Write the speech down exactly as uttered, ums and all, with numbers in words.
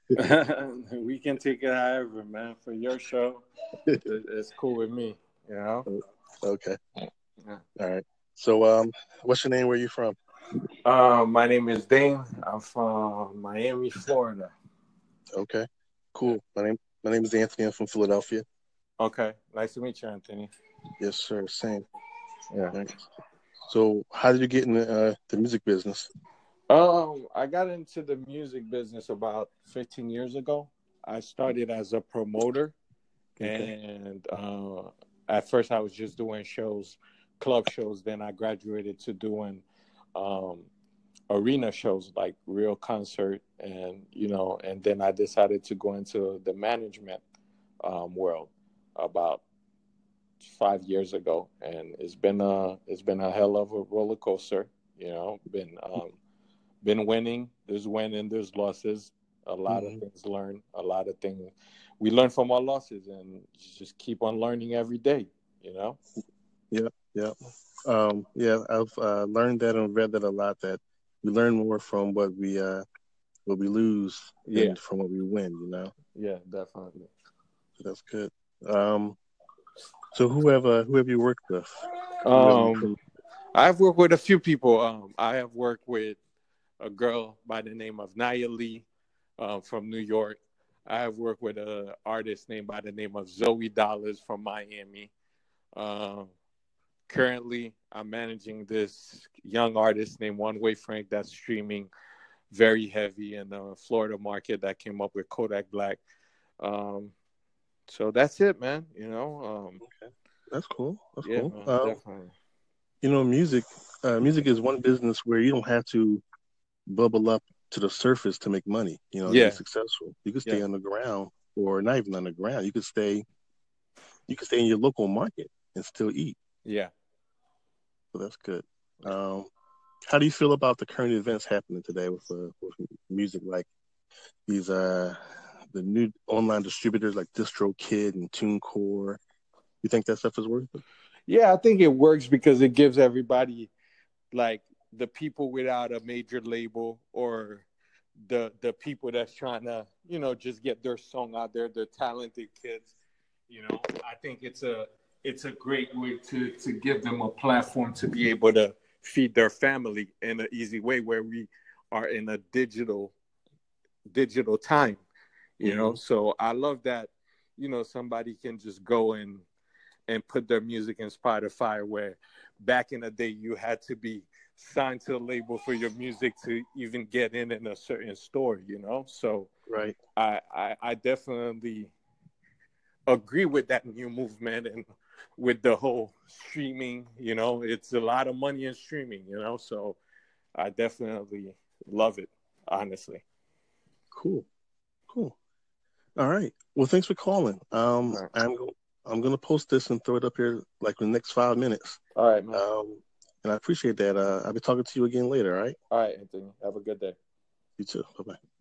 We can take it however, man. For your show, it, it's cool with me. You know. Okay. Yeah. All right. So, um, what's your name? Where you from? Um, my name is Dane. I'm from Miami, Florida. Okay. Yeah. Cool. My name my name is Anthony. I'm from Philadelphia. Okay. Nice to meet you, Anthony. Yes, sir. Same. Yeah. All right. So, how did you get in the, uh, the music business? Um, I got into the music business about fifteen years ago. I started as a promoter, Okay. and uh, at first I was just doing shows, club shows. Then I graduated to doing um, arena shows, like real concert, and you know, and then I decided to go into the management um, world about five years ago, and it's been a it's been a hell of a roller coaster. You know, been um, been winning. There's winning. There's losses. A lot of Hmm. things learned. A lot of things we learn from our losses, and just keep on learning every day. You know. Yeah. Yeah. Um, yeah. I've uh, learned that and read that a lot. That we learn more from what we uh, what we lose Yeah. than from what we win. You know. Yeah. Definitely. So that's good. Um, so whoever whoever you worked with, whoever you Um, from. I've worked with a few people. Um, I have worked with a girl by the name of Nia Lee um, from New York. I have worked with an artist named by the name of Zoe Dollars from Miami. Um, Currently, I'm managing this young artist named One Way Frank that's streaming very heavy in the Florida market that came up with Kodak Black. Um, so that's it, man. You know, um, Okay. That's cool. That's yeah, cool. man, Um, definitely. you know, music. Uh, music is one business where you don't have to bubble up to the surface to make money, you know, to be Yeah, successful. You could yeah, stay underground or not even underground. You could stay you could stay in your local market and still eat. yeah. So that's good. Um, how do you feel about the current events happening today with, uh, with music like these uh the new online distributors like DistroKid and TuneCore? You think that stuff is worth it? Yeah, I think it works because it gives everybody like the people without a major label or the the people that's trying to you know just get their song out there, the talented kids. You know, I think it's a it's a great way to to give them a platform to be able to feed their family in an easy way where we are in a digital digital time. You know, Mm-hmm. so I love that. You know, somebody can just go and and put their music in Spotify, where back in the day you had to be signed to a label for your music to even get in in a certain store, you know. So Right. I I, I definitely agree with that new movement and with the whole streaming. You know, it's a lot of money in streaming, you know. So I definitely love it, honestly. Cool. Cool. All right. Well, thanks for calling. Um, All right, I'm go- I'm gonna post this and throw it up here like in the next five minutes. all right, man. Um, and I appreciate that. Uh, I'll be talking to you again later. All right. All right, Anthony. Have a good day. You too. Bye bye.